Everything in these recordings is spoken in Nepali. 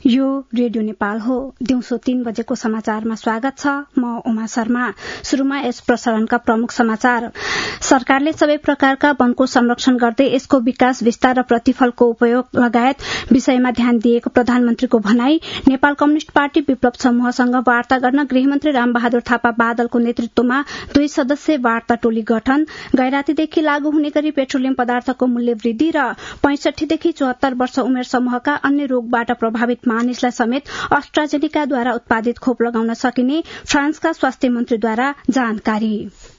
यो रेडियो नेपाल हो। दिउँसो 3 बजेको समाचारमा स्वागत छ। म उमा शर्मा। शुरूमा यस प्रसारणका प्रमुख समाचार। सरकारले सबै प्रकारका वनको संरक्षण गर्दै यसको विकास, विस्तार र प्रतिफलको उपयोग लगायत विषयमा ध्यान दिएको प्रधानमन्त्रीको भनाई। नेपाल कम्युनिष्ट पार्टी विप्लव समूहसँग वार्ता गर्न गृहमन्त्री रामबहादुर थापा बादलको नेतृत्वमा 2 सदस्यीय वार्ता टोली गठन। गैरातीदेखि लागू हुने गरी पेट्रोलियम पदार्थको मूल्य वृद्धि र 65 देखि 74 वर्ष उमेर समूहका अन्य रोगबाट प्रभावित मानिसलाई समेत अस्ट्राजेनिकाद्वारा उत्पादित खोप लगाउन सकिने फ्रान्सका स्वास्थ्य मन्त्रीद्वारा जानकारी।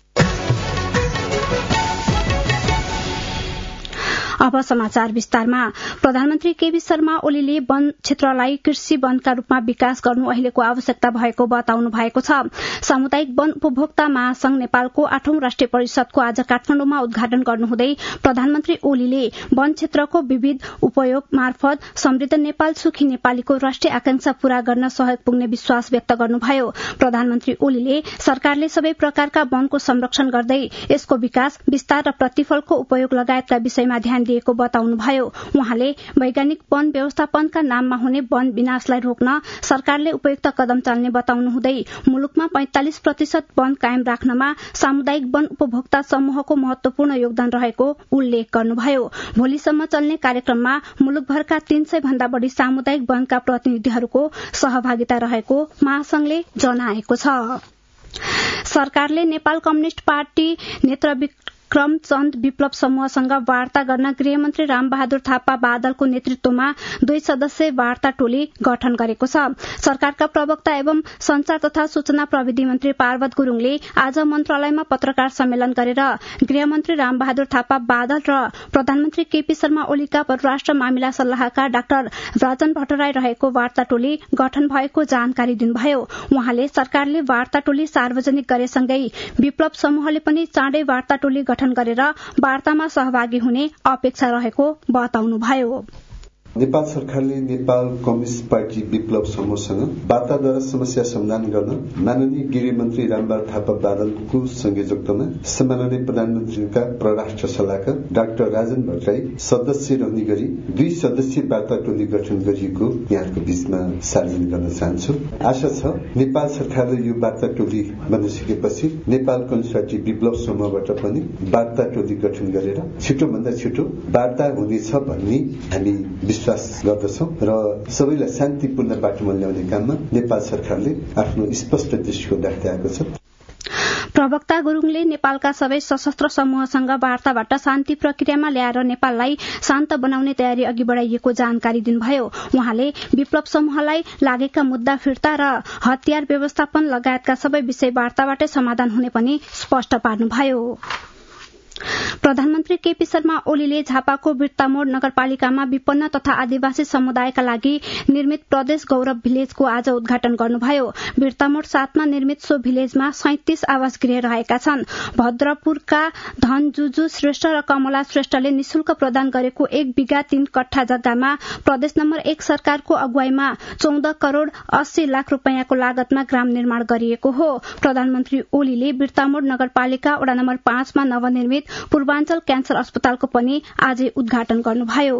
अब समाचार विस्तारमा। प्रधानमन्त्री केपी शर्मा ओलीले वन क्षेत्रलाई कृषि वनका रूपमा विकास गर्नु अहिलेको आवश्यकता भएको बताउनु भएको छ। सामुदायिक वन उपभोक्ता महासंघ नेपालको 8औं राष्ट्रिय परिषदको आज काठमाडौँमा उद्घाटन गर्नुहुँदै प्रधानमन्त्री ओलीले वन क्षेत्रको विविध उपयोग मार्फत समृद्ध नेपाल, सुखी नेपालीको राष्ट्रिय आकांक्षा पूरा गर्न सहयोग पुग्ने विश्वास व्यक्त गर्नुभयो। प्रधानमन्त्री ओलीले सरकारले सबै प्रकारका वनको संरक्षण गर्दै यसको विकास, विस्तार र प्रतिफलको उपयोग लगायतका विषयमा ध्यान दिएको बताउनुभयो। उहाँले वैज्ञानिक वन व्यवस्थापनका नाममा हुने वन विनाशलाई रोक्न सरकारले उपयुक्त कदम चाल्ने बताउनुहुँदै मुलुकमा 45% वन कायम राख्नमा सामुदायिक वन उपभोक्ता समूहको महत्वपूर्ण योगदान रहेको उल्लेख गर्नुभयो। भोलिसम्म चल्ने कार्यक्रममा मुलुकभरका 300 भन्दा बढ़ी सामुदायिक वनका प्रतिनिधिहरूको सहभागिता रहेको महासंघले जनाएको छ। सरकारले नेपाल कम्युनिष्ट पार्टी नेत्रविक्रमचन्द विप्लव समूहसँग वार्ता गर्न गृहमन्त्री रामबहादुर थापा बादलको नेतृत्वमा 2 सदस्यीय वार्ता टोली गठन गरेको छ। सरकारका प्रवक्ता एवं संचार तथा सूचना प्रविधि मन्त्री पार्वत गुरूङले आज मन्त्रालयमा पत्रकार सम्मेलन गरेर गृहमन्त्री रामबहादुर थापा बादल र प्रधानमन्त्री केपी शर्मा ओलीका परराष्ट्र मामिला सल्लाहकार डाक्टर राजन भट्टराई रहेको वार्ता टोली गठन भएको जानकारी दिनुभयो। उहाँले सरकारले वार्ता टोली सार्वजनिक गरेसँगै विप्लव समूहले पनि चाँडै वार्ता टोली गठन गरेर वार्तामा सहभागी हुने अपेक्षा रहेको बताउनुभयो। नेपाल सरकारले नेपाल कम्युनिष्ट पार्टी विप्लव समूहसँग वार्ताद्वारा समस्या समाधान गर्न माननीय गृहमन्त्री रामबहादुर थापा बादलको संयोजकतामा सम्माननीय प्रधानमन्त्रीका परराष्ट्र सल्लाहकार डाक्टर राजन भट्टराई सदस्य रहने गरी 2 सदस्यीय वार्ता टोली गठन गरिएको यहाँको बीचमा सार्वजनिक गर्न चाहन्छु। आशा छ नेपाल सरकारले यो वार्ता टोली बनिसकेपछि नेपाल कम्युनिष्ट पार्टी विप्लव समूहबाट पनि वार्ता टोली गठन गरेर छिटोभन्दा छिटो वार्ता हुनेछ भन्ने हामी विश्वास गर्दछौं र सबैलाई शान्तिपूर्ण बाटोमा ल्याउने काममा नेपाल सरकारले आफ्नो स्पष्ट दृष्टिकोण राख्दै आएको छ। प्रवक्ता गुरूङले नेपालका सबै सशस्त्र समूहसँग वार्ताबाट शान्ति प्रक्रियामा ल्याएर नेपाललाई शान्त बनाउने तयारी अघि बढ़ाइएको जानकारी दिनुभयो। उहाँले विप्लव समूहलाई लागेका मुद्दा फिर्ता र हतियार व्यवस्थापन लगायतका सबै विषय वार्ताबाटै समाधान हुने पनि स्पष्ट पार्नुभयो। प्रधानमन्त्री केपी शर्मा ओलीले झापाको बिर्तामोड नगरपालिकामा विपन्न तथा आदिवासी समुदायका लागि निर्मित प्रदेश गौरव भिलेजको आज उद्घाटन गर्नुभयो। बिर्तामोड 7 मा निर्मित सो भिलेजमा 37 आवास गृह रहेका छन्। भद्रपुरका धनजुजु श्रेष्ठ र कमला श्रेष्ठले निशुल्क प्रदान गरेको 1 बिघा 3 कट्ठा जग्गामा प्रदेश नम्बर 1 सरकारको अगुवाईमा 14 करोड़ 80 लाख रुपैयाँको लागतमा ग्राम निर्माण गरिएको हो। प्रधानमन्त्री ओलीले बिर्तामोड नगरपालिका वडा नम्बर 5 मा नवनिर्मित पूर्वाञ्चल क्यान्सर अस्पतालको पनि आज उद्घाटन गर्नुभयो।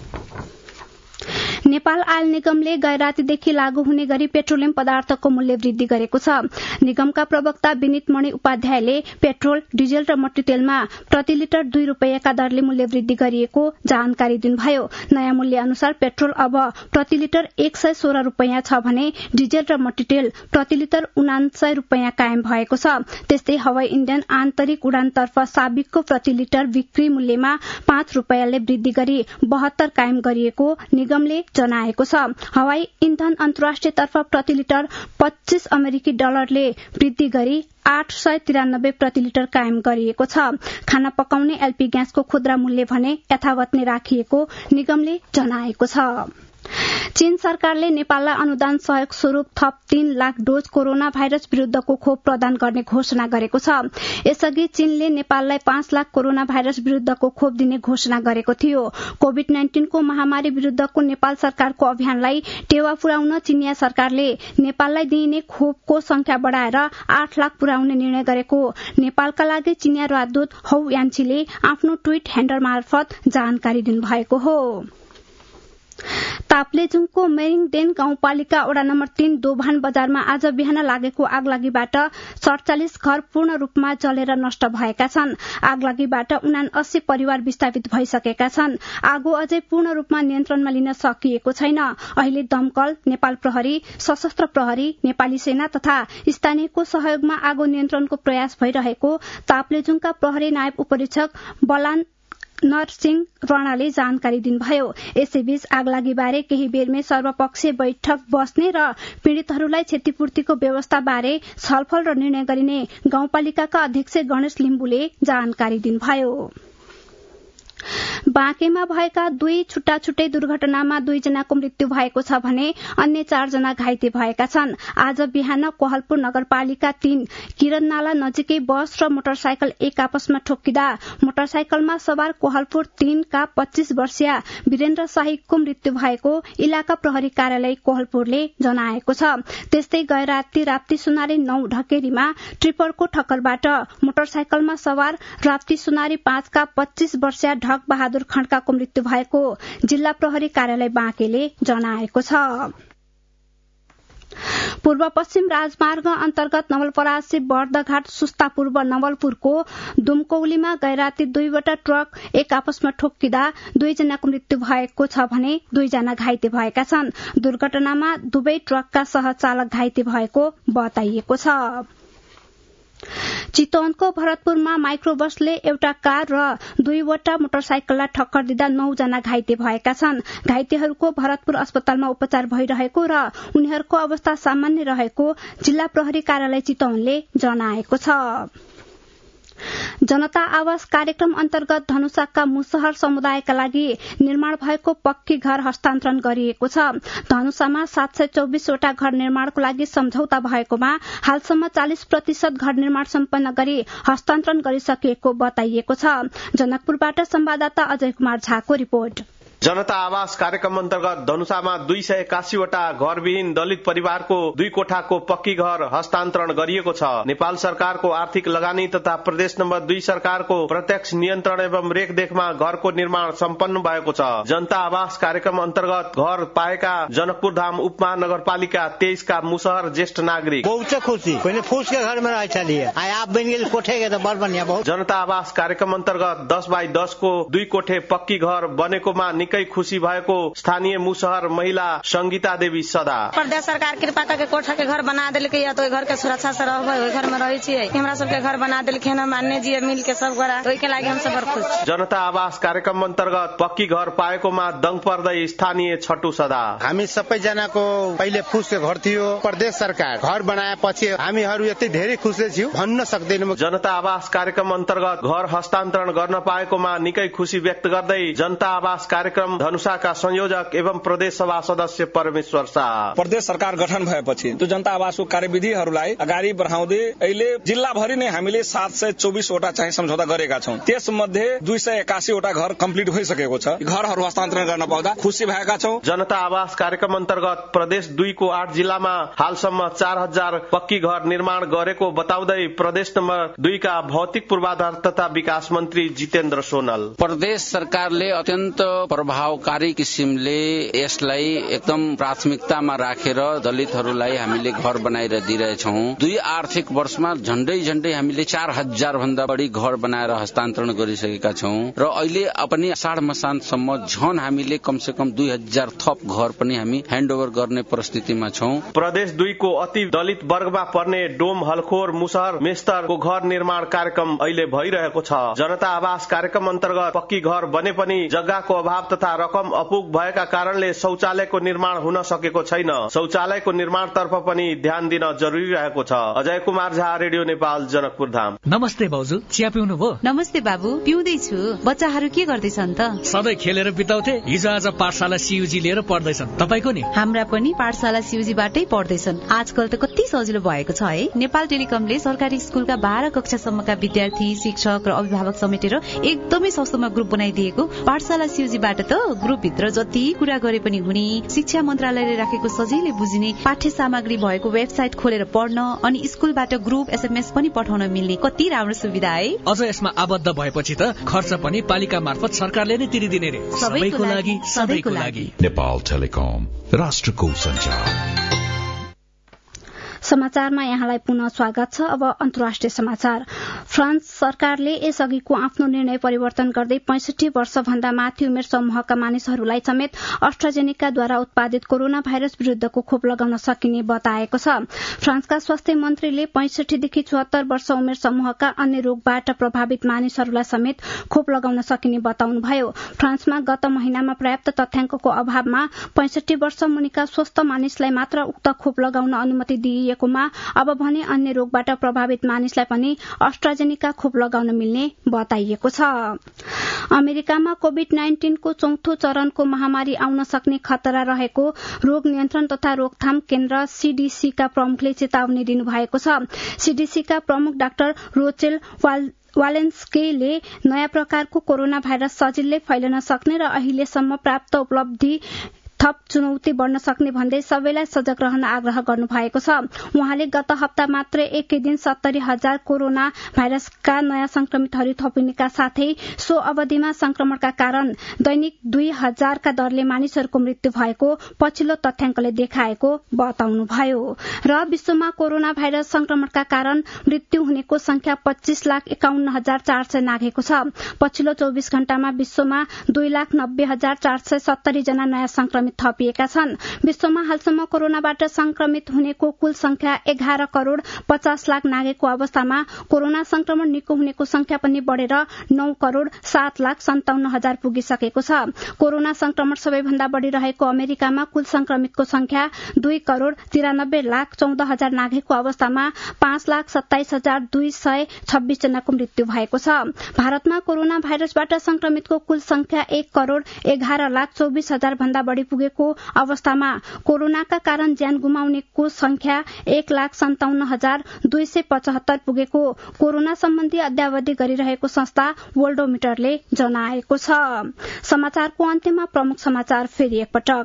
नेपाल आयल निगमले गैरातीदेखि लागू हुने गरी पेट्रोलियम पदार्थको मूल्य वृद्धि गरेको छ। निगमका प्रवक्ता विनित मणि उपाध्यायले पेट्रोल, डिजेल र मट्टीतेलमा प्रति लिटर 2 रुपैयाँका दरले मूल्य वृद्धि गरिएको जानकारी दिनुभयो। नयाँ मूल्य अनुसार पेट्रोल अब प्रति लिटर 116 रुपैयाँ छ भने डिजेल र मट्टीतेल प्रति लिटर 79 रुपैयाँ कायम भएको छ। त्यस्तै हवाई इन्धन आन्तरिक उडानतर्फ साबिकको प्रति लिटर बिक्री मूल्यमा 5 रुपैयाँले वृद्धि गरी 72 कायम गरिएको निगमले जनाएको छ। हवाई इन्धन अन्तर्राष्ट्रिय तर्फ प्रति लिटर 25 अमेरिकी डलरले वृद्धि गरी 893 प्रति लिटर कायम गरिएको छ। खाना पकाउने एलपी ग्यासको खुद्रा मूल्य भने यथावत नै राखिएको निगमले जनाएको छ। चीन सरकारले नेपाललाई अनुदान सहयोग स्वरूप थप 3 लाख डोज कोरोना भाइरस विरूद्धको खोप प्रदान गर्ने घोषणा गरेको छ। यसअघि चीनले नेपाललाई 5 लाख कोरोना भाइरस विरूद्धको खोप दिने घोषणा गरेको थियो। कोभिड-19 को महामारी विरूद्धको नेपाल सरकारको अभियानलाई टेवा पुर्याउन चिनिया सरकारले नेपाललाई दिइने खोपको संख्या बढ़ाएर 8 लाख पुर्याउने निर्णय गरेको नेपालका लागि चिनिया राजदूत हौ यान्छीले आफ्नो ट्वीट ह्यान्डल मार्फत जानकारी दिनुभएको हो। ताप्लेजुङको मेरिङडेन गाउँपालिका वडा नम्बर 3 दोभान बजारमा आज बिहान लागेको आगलागीबाट 47 घर पूर्ण रूपमा जलेर नष्ट भएका छन्। आगलागीबाट 79 परिवार विस्थापित भइसकेका छन्। आगो अझै पूर्ण रूपमा नियन्त्रणमा लिन सकिएको छैन। अहिले दमकल, नेपाल प्रहरी, सशस्त्र प्रहरी, नेपाली सेना तथा स्थानीयको सहयोगमा आगो नियन्त्रणको प्रयास भइरहेको ताप्लेजुङका प्रहरी नायब उपरीक्षक बलान नरसिंह राणाले जानकारी दिनुभयो। यसैबीच आगलागीबारे केही बेरमै सर्वपक्षीय बैठक बस्ने र पीड़ितहरूलाई क्षतिपूर्तिको व्यवस्था बारे छलफल र निर्णय गरिने गाउँपालिकाका अध्यक्ष गणेश लिम्बुले जानकारी दिनुभयो। बाँकेमा भएका 2 छुट्टा छुट्टै दुर्घटनामा 2 जनाको मृत्यु भएको छ भने अन्य 4 जना घाइते भएका छन्। आज बिहान कोहलपुर नगरपालिका 3 किरण नाला नजिकै बस र मोटरसाइकल एक आपसमा ठोक्किँदा मोटरसाइकलमा सवार कोहलपुर 3 का 25 वर्षीय वीरेन्द्र शाहीको मृत्यु भएको इलाका प्रहरी कार्यालय कोहलपुरले जनाएको छ। त्यस्तै गए राति राप्ती सुनारी 9 ढकेरीमा ट्रिपरको ठक्करबाट मोटरसाइकलमा सवार राप्ती सुनारी 5 का 25 वर्षीय ढक बहादुर खड्काको मृत्यु भएको जिल्ला प्रहरी कार्यालय बाँकेले जनाएको छ। पूर्व पश्चिम राजमार्ग अन्तर्गत नवलपरासी बर्दघाट सुस्ता पूर्व नवलपुरको दुमकौलीमा गैराती 2वटा ट्रक एक आपसमा ठोक्किँदा 2 जनाको मृत्यु भएको छ भने 2 जना घाइते भएका छन्। दुर्घटनामा दुवै ट्रकका सहचालक घाइते भएको बताइएको छ। चितवनको भरतपुरमा माइक्रोबसले एउटा कार र 2वटा मोटरसाइकललाई टक्कर दिँदा 9 जना घाइते भएका छन्। घाइतेहरूको भरतपुर अस्पतालमा उपचार भइरहेको र उनीहरूको अवस्था सामान्य रहेको जिल्ला प्रहरी कार्यालय चितवनले जनाएको छ। जनता आवास कार्यक्रम अन्तर्गत धनुषाका मुसहर समुदायका लागि निर्माण भएको पक्की घर हस्तान्तरण गरिएको छ। धनुषामा 724 वटा घर निर्माणको लागि सम्झौता भएकोमा हालसम्म 40% घर निर्माण सम्पन्न गरी हस्तान्तरण गरिसकिएको बताइएको छ। जनकपुरबाट संवाददाता अजय कुमार झाको रिपोर्ट। जनता आवास कार्यक्रम अन्तर्गत धनुषामा 281 वटा घरविहीन दलित परिवारको 2 कोठाको पक्की घर हस्तान्तरण गरिएको छ। नेपाल सरकारको आर्थिक लगानी तथा प्रदेश नम्बर 2 सरकारको प्रत्यक्ष नियन्त्रण एवं रेखदेखमा घरको निर्माण सम्पन्न भएको छ। जनता आवास कार्यक्रम अन्तर्गत घर पाएका जनकपुर धाम उपमहानगरपालिका 23 का मुसहर ज्येष्ठ नागरिक बहुत खुशी पहले फूस के घर में रह चलिए आप बन गए कोठे के तो बड़ बढ़िया। बहुत जनता आवास कार्यक्रम अन्तर्गत 10x10 को 2 कोठे पक्की घर बनेकोमा निकै खुशी भएको स्थानीय मुसहर महिला संगीता देवी सदा प्रदेश सरकार कृपा करके कोठा के घर बना देलकै या तो घर के सुरक्षा से रहबै ओइ घर में रहै छियै। हमरा सबके घर बना देलकै न मान्य जी मिल के सब गोरा ओइ के लागि हम सब बड़ खुश। जनता आवास कार्यक्रम अन्तर्गत पक्की घर पाएकोमा दंग पर्दै स्थानीय छटु सदा हामी सबै जनाको पहिले फुस के घर थियो प्रदेश सरकार घर बनाएपछि हामीहरु यति धेरै खुसी छियौ भन्न सक्दैनौं। जनता आवास कार्यक्रम अन्तर्गत घर हस्तान्तरण गर्न पाएकोमा निकै खुशी व्यक्त गर्दै जनता आवास कार्यक्रम धनुषाका संयोजक एवं प्रदेश सभा सदस्य परमेश्वर शाह प्रदेश सरकार गठन भएपछि त्यो जनता आवासको कार्यविधिहरूलाई अगाडि बढाउँदै अहिले जिल्लाभरि नै हामीले 724 वटा चाहिँ सम्झौता गरेका छौं। त्यसमध्ये 281 वटा घर कम्प्लिट भइसकेको छ। घरहरू हस्तान्तरण गर्न पाउँदा खुसी भएका छौं। जनता आवास कार्यक्रम अन्तर्गत प्रदेश 2 को 8 जिल्लामा हालसम्म 4000 पक्की घर निर्माण गरेको बताउँदै प्रदेश नम्बर 2 का भौतिक पूर्वाधार तथा विकास मन्त्री जितेन्द्र सोनल प्रदेश सरकारले अत्यन्त प्रभावकारी किसिमले यसलाई एकदम प्राथमिकतामा राखेर दलितहरूलाई हामीले घर बनाएर दिइरहेछौं। 2 आर्थिक वर्षमा झण्डै हामीले 4000 भन्दा बढी घर बनाएर हस्तान्तरण गरिसकेका छौं र अहिले पनि अषाढ मसान्तसम्म झन हामीले कमसे कम 2000 थप घर पनि हामी ह्यान्डओभर गर्ने परिस्थितिमा छौं। प्रदेश 2 को अति दलित वर्गमा पर्ने डोम हलखोर मुसहर मेस्तरको घर निर्माण कार्यक्रम अहिले भइरहेको छ। जनता आवास कार्यक्रम अन्तर्गत पक्की घर बने पनि जग्गाको अभाव तथा रकम अपुग भएका कारणले शौचालयको निर्माण हुन सकेको छैन। शौचालयको निर्माणतर्फ पनि ध्यान दिन जरुरी रहेको छ। अजय कुमार झा, रेडियो नेपाल, जनकपुर धाम। नमस्ते भाउजू, चिया पिउनु भो? नमस्ते बाबु, पिउँदैछु। बच्चाहरू के गर्दैछन् त? सधैँ खेलेर बिताउँथे, हिजो आज पाठशाला सीयूजी लिएर पढ्दैछन्। तपाईको नि? हाम्रा पनि पाठशाला सीयूजीबाटै पढ्दैछन्। आजकल त कति सजिलो भएको छ है। नेपाल टेलिकमले सरकारी स्कुलका 12 कक्षासम्मका विद्यार्थी, शिक्षक र अभिभावक समेटेर एकदमै सस्तोमा ग्रुप बनाइदिएको पाठशाला सीयूजीबाट त ग्रुपभित्र जति कुरा गरे पनि हुने, शिक्षा मन्त्रालयले राखेको सजिलै बुझिने पाठ्य सामग्री भएको वेबसाइट खोलेर पढ्न अनि स्कुलबाट ग्रुप SMS पनि पठाउन मिल्ने कति राम्रो सुविधा है। अझ यसमा आबद्ध भएपछि त खर्च पनि पालिका मार्फत सरकारले नै तिरिदिने रे। सबैको लागि सधैँको लागि। नेपाल टेलिकम, राष्ट्रको सञ्चार। समाचारमा यहाँलाई पुनः स्वागत छ। अब अन्तर्राष्ट्रिय समाचार। फ्रान्स सरकारले यसअघिको आफ्नो निर्णय परिवर्तन गर्दै 65 वर्षभन्दा माथि उमेर समूहका मानिसहरूलाई समेत अस्ट्राजेनेकाद्वारा उत्पादित कोरोना भाइरस विरूद्धको खोप लगाउन सकिने बताएको छ। फ्रान्सका स्वास्थ्य मन्त्रीले 65 देखि 74 वर्ष उमेर समूहका अन्य रोगबाट प्रभावित मानिसहरूलाई समेत खोप लगाउन सकिने बताउनुभयो। फ्रान्समा गत महिनामा पर्याप्त तथ्याङ्कको अभावमा 65 वर्ष मुनिका स्वस्थ मानिसलाई मात्र उक्त खोप लगाउन अनुमति दिइएको अब भने अन्य रोगबाट प्रभावित मानिसलाई पनि अस्ट्राजेनेका खोप लगाउन मिल्ने बताइएको छ। अमेरिकामा कोभिड-19 को चौथो चरणको महामारी आउन सक्ने खतरा रहेको रोग नियन्त्रण तथा रोकथाम केन्द्र CDC का प्रमुखले चेतावनी दिनुभएको छ। CDC का प्रमुख डाक्टर रोचेल वालेन्स्कीले नयाँ प्रकारको कोरोना भाइरस सजिलै फैलन सक्ने र अहिलेसम्म प्राप्त उपलब्धि थप चुनौती बढ्न सक्ने भन्दै सबैलाई सजग रहन आग्रह गर्नु भएको छ। उहाँले गत हप्ता मात्र एकै दिन 70,000 कोरोना भाइरसका नयाँ संक्रमितहरू थपिनुका साथै सो अवधिमा संक्रमणका कारण दैनिक 2,000 का दरले मानिसहरूको मृत्यु भएको पछिल्लो तथ्याङ्कले देखाएको बताउनुभयो। र विश्वमा कोरोना भाइरस संक्रमणका कारण मृत्यु हुनेको संख्या 25,51,400 नाघेको छ। पछिल्लो 24 घण्टामा विश्वमा 2,90,470 जना नयाँ संक्रमित थपिएका छन्। विश्वमा हालसम्म कोरोनाबाट संक्रमित हुनेको कुल संख्या 11 करोड़ 50 लाख नागेको अवस्थामा कोरोना संक्रमण निको हुनेको संख्या पनि बढ़ेर 9 करोड़ 7 लाख 57 हजार पुगिसकेको छ। कोरोना संक्रमण सबैभन्दा बढ़ी रहेको अमेरिकामा कुल संक्रमितको संख्या 2 करोड़ 93 लाख 14 हजार नागेको अवस्थामा 5 लाख 27 हजार 226 जनाको मृत्यु भएको छ। भारतमा कोरोना भाइरसबाट संक्रमितको कुल संख्या 1 करोड़ 11 लाख 24 हजार भन्दा बढ़ी पुगेको अवस्थामा कोरोनाका कारण ज्यान गुमाउनेको संख्या 1,57,275 पुगेको कोरोना सम्बन्धी अध्यावधि गरिरहेको संस्था वर्ल्डोमिटरले जनाएको छ। समाचारको अन्त्यमा प्रमुख समाचार फेरि एकपटक।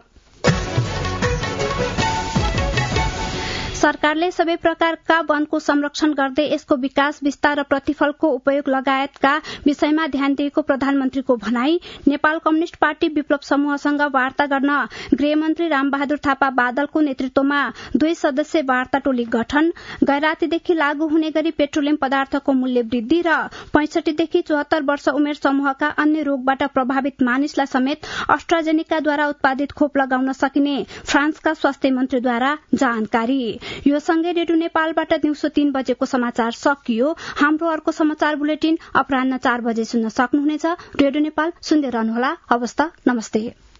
सरकारले सबै प्रकारका वनको संरक्षण गर्दै यसको विकास विस्तार र प्रतिफलको उपयोग लगायतका विषयमा ध्यान दिएको प्रधानमन्त्रीको भनाई। नेपाल कम्युनिष्ट पार्टी विप्लव समूहसँग वार्ता गर्न गृहमन्त्री रामबहादुर थापा बादलको नेतृत्वमा 2 सदस्यीय वार्ता टोली गठन। गैरातीदेखि लागू हुने गरी पेट्रोलियम पदार्थको मूल्य वृद्धि र 65 देखि 74 वर्ष उमेर समूहका अन्य रोगबाट प्रभावित मानिसलाई समेत अस्ट्राजेनेकाद्वारा उत्पादित खोप लगाउन सकिने फ्रान्सका स्वास्थ्य मन्त्रीद्वारा जानकारी। यो सँगै रेडियो नेपालबाट दिउँसो 3 बजेको समाचार सकियो। हाम्रो अर्को समाचार बुलेटिन अपराह्न 4 बजे सुन्न सक्नुहुनेछ। रेडियो नेपाल सुन्दै रहनुहोला। हवस् त, नमस्ते।